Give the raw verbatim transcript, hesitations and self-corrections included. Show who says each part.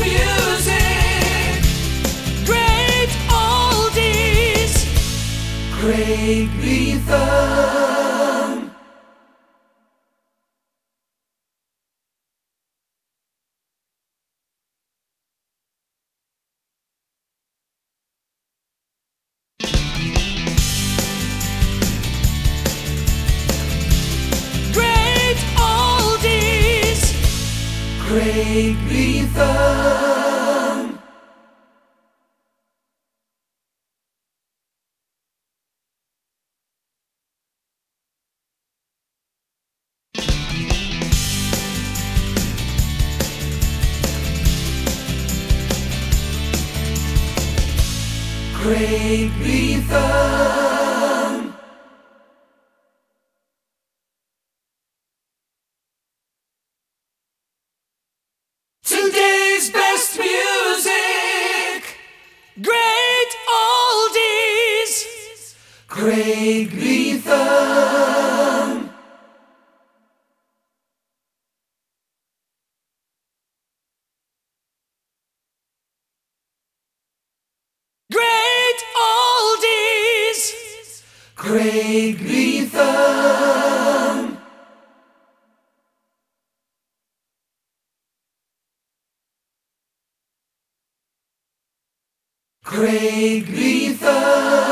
Speaker 1: music, great oldies, Craig Betham. Great oldies, Craig Betham. Craig Betham. Today's best music, great oldies, Craig Betham. Great oldies, Craig Betham. Craig Betham.